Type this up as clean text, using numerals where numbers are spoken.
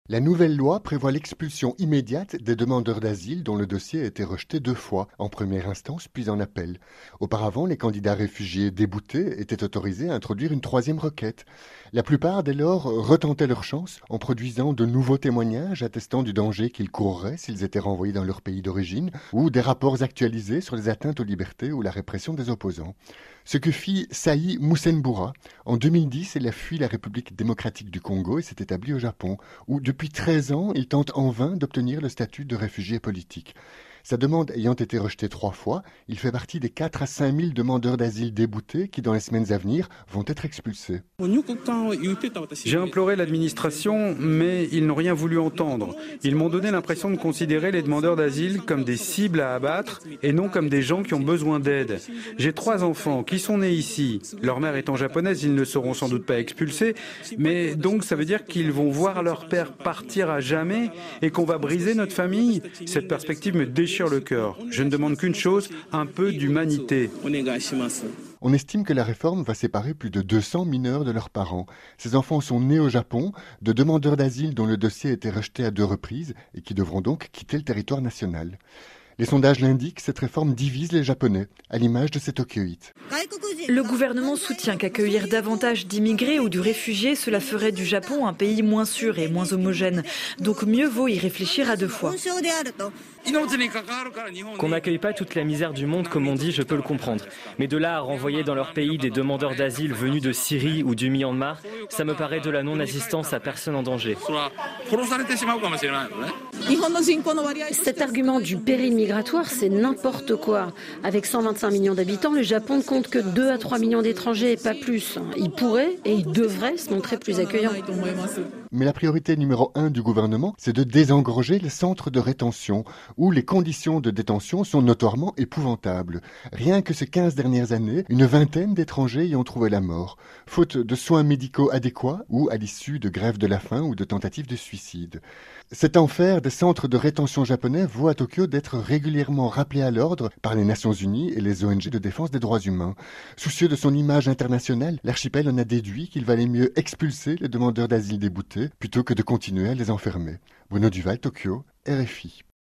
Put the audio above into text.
La nouvelle loi prévoit l'expulsion immédiate des demandeurs d'asile dont le dossier a été rejeté 2 fois, en première instance puis en appel. Auparavant, les candidats réfugiés déboutés étaient autorisés à introduire une 3e requête. La plupart, dès lors, retentaient leur chance en produisant de nouveaux témoignages attestant du danger qu'ils courraient s'ils étaient renvoyés dans leur pays d'origine, ou des rapports actualisés sur les atteintes aux libertés ou la répression des opposants. Ce que fit Saï Moussenboura. En 2010, elle a fui la République démocratique du Congo et s'est établie au Japon, où depuis 13 ans, il tente en vain d'obtenir le statut de réfugié politique. Sa demande ayant été rejetée 3 fois, il fait partie des 4 à 5 000 demandeurs d'asile déboutés qui, dans les semaines à venir, vont être expulsés. J'ai imploré l'administration, mais ils n'ont rien voulu entendre. Ils m'ont donné l'impression de considérer les demandeurs d'asile comme des cibles à abattre et non comme des gens qui ont besoin d'aide. J'ai 3 enfants qui sont nés ici. Leur mère étant japonaise, ils ne seront sans doute pas expulsés, mais donc ça veut dire qu'ils vont voir leur père partir à jamais et qu'on va briser notre famille. Cette perspective me déchire le cœur. Je ne demande qu'une chose, un peu d'humanité. On estime que la réforme va séparer plus de 200 mineurs de leurs parents. Ces enfants sont nés au Japon, de demandeurs d'asile dont le dossier a été rejeté à 2 reprises et qui devront donc quitter le territoire national. Les sondages l'indiquent, cette réforme divise les Japonais, à l'image de ces Tokyoïtes. Le gouvernement soutient qu'accueillir davantage d'immigrés ou de réfugiés, cela ferait du Japon un pays moins sûr et moins homogène. Donc mieux vaut y réfléchir à 2 fois. Qu'on n'accueille pas toute la misère du monde, comme on dit, je peux le comprendre. Mais de là à renvoyer dans leur pays des demandeurs d'asile venus de Syrie ou du Myanmar, ça me paraît de la non-assistance à personne en danger. Cet argument du péril migratoire, c'est n'importe quoi. Avec 125 millions d'habitants, le Japon ne compte que 2 à 3 millions d'étrangers et pas plus. Il pourrait et il devrait se montrer plus accueillant. Mais la priorité numéro 1 du gouvernement, c'est de désengorger les centres de rétention, où les conditions de détention sont notoirement épouvantables. Rien que ces 15 dernières années, une vingtaine d'étrangers y ont trouvé la mort, faute de soins médicaux adéquats ou à l'issue de grèves de la faim ou de tentatives de suicide. Cet enfer des centres de rétention japonais vaut à Tokyo d'être régulièrement rappelé à l'ordre par les Nations Unies et les ONG de défense des droits humains. Soucieux de son image internationale, l'archipel en a déduit qu'il valait mieux expulser les demandeurs d'asile déboutés plutôt que de continuer à les enfermer. Bruno Duval, Tokyo, RFI.